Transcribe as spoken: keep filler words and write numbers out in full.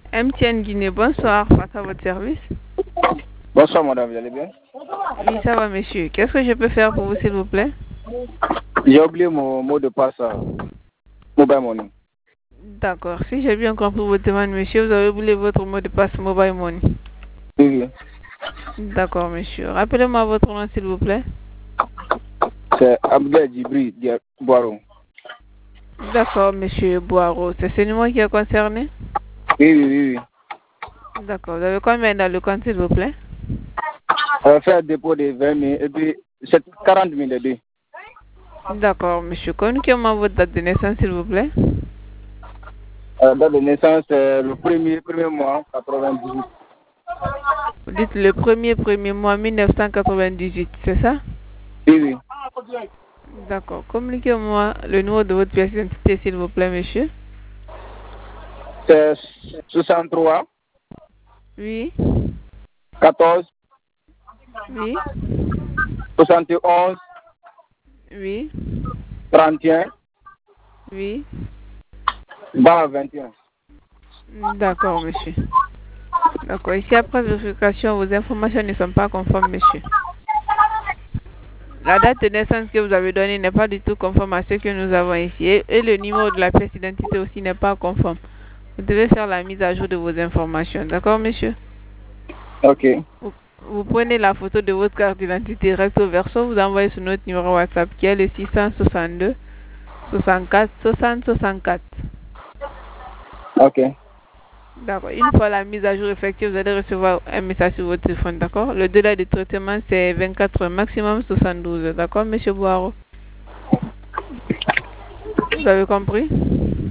M T N Guinée, bonsoir, face à votre service. Bonsoir madame, vous allez bien? Oui, ça va monsieur. Qu'est-ce que je peux faire pour vous s'il vous plaît? J'ai oublié mon mot de passe à Mobile Money. D'accord, si j'ai bien compris votre demande monsieur, vous avez oublié votre mot de passe Mobile Money. Oui, oui. D'accord monsieur. Rappelez-moi votre nom s'il vous plaît. C'est Abdel Djibri Boiron. D'accord monsieur Boiro, c'est ce numéro qui est concerné? Oui, oui, oui. oui. D'accord, vous avez combien dans le compte s'il vous plaît? On va faire un dépôt de vingt mille et puis c'est quarante mille les deux. D'accord monsieur, communiquez-moi votre date de naissance s'il vous plaît. La date de naissance c'est le premier, premier mois quatre-vingt-dix-huit. Vous dites le premier premier mois mille neuf cent quatre-vingt-dix-huit, c'est ça? Oui, oui. D'accord, communiquez-moi le numéro de votre pièce d'identité s'il vous plaît monsieur. C'est soixante-trois. Oui. quatorze. Oui. soixante et onze. Oui. trente et un. Oui. Barre vingt et un. D'accord, monsieur. D'accord. Ici, après vérification, vos informations ne sont pas conformes, monsieur. La date de naissance que vous avez donnée n'est pas du tout conforme à ce que nous avons ici. Et, et le numéro de la pièce d'identité aussi n'est pas conforme. Vous devez faire la mise à jour de vos informations. D'accord, monsieur? Ok. Vous, vous prenez la photo de votre carte d'identité recto verso, vous envoyez sur notre numéro WhatsApp qui est le six cent soixante-deux soixante-quatre soixante soixante-quatre. Ok. D'accord. Une fois la mise à jour effective, vous allez recevoir un message sur votre téléphone. D'accord. Le délai de traitement, c'est vingt-quatre heures, maximum soixante-douze heures. D'accord, monsieur Boiro? Vous avez compris?